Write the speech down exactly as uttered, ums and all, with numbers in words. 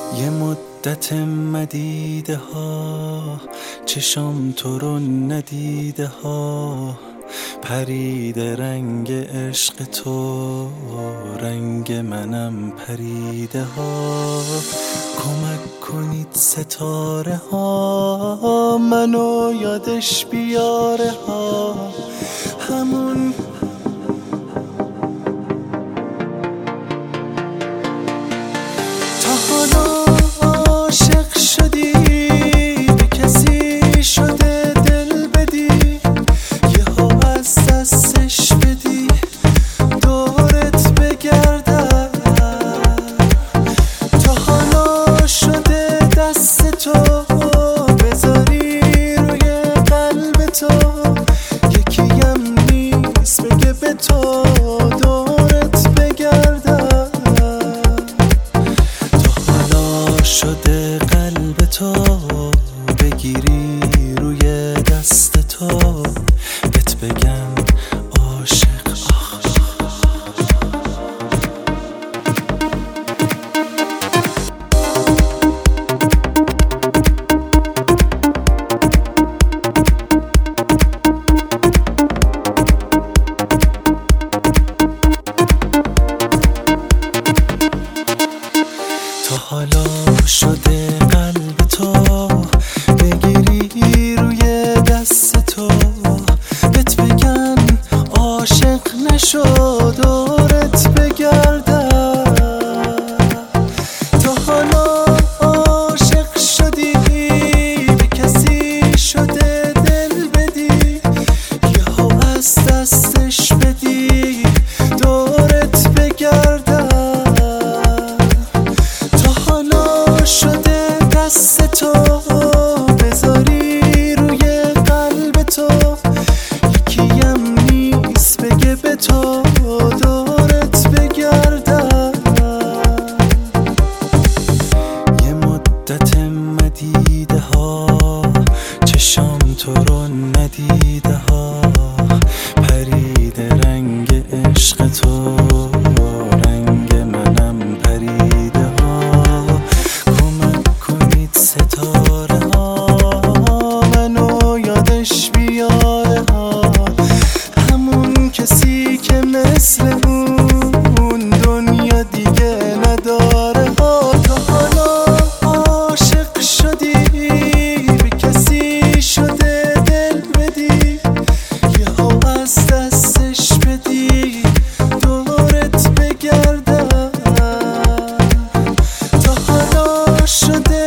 یه مدت مدیده ها چشام تو رو ندیده ها، پریده رنگ عشق تو، رنگ منم پریده ها. کمک کنید ستاره ها منو یادش بیاره ها، همون تا حالا عاشق شدی به کسی شده دل بدی، یهو از دستش بدی دورت بگردم. تا حالا شده دست تو بذاری روی قلب تو، یکیم نیست بگه به تو دورت بگردم. تا حالا شده قلب تو بگیری روی دست تو، بهت بگم عاشق آخ. تا حالا شده قلب تو بگیری روی دست تو، بهت بگم عاشق نشو دورت بگردم. تا حالا عاشق شدی به کسی شده دل بدی، یهو از دستش بدی دورت بگردم. شده دست تو بذاری روی قلب تو، یکیم نیست بگه به تو دورت بگردم. یه مدت مدیده ها چشام تو رو ندیده ها، پریده رنگ عشق تو، رنگ منم پریده ها. ستاره ها منو یادش بیاره ها، همون کسی که مثل اون دنیا دیگه نداره ها. تا حالا عاشق شدی به کسی شده دل بدی، یهو از دستش بدی دورت بگردم. تا حالا شده